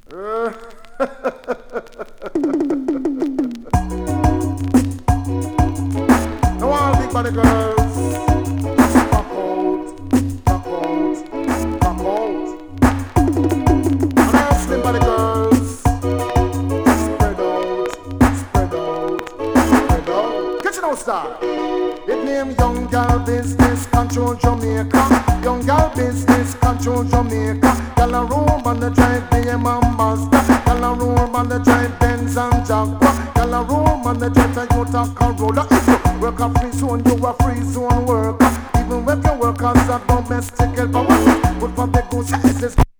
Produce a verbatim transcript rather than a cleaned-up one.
Uh, no all big body girls. Just pop out, pop out, pop out. And all slim body girls. Spread out, spread out, spread out. Catch it now, star. It name Young Gal Business Control Jamaica. Young Gal Business Control Jamaica. Gal a room on the drive B M and Mazda. Gal a room on the drive Benz and Jaguar. Gal a room on the drive Toyota Corolla. If you work a free zone, you a free zone worker. Even if you work as a domestic helper, good for the goose.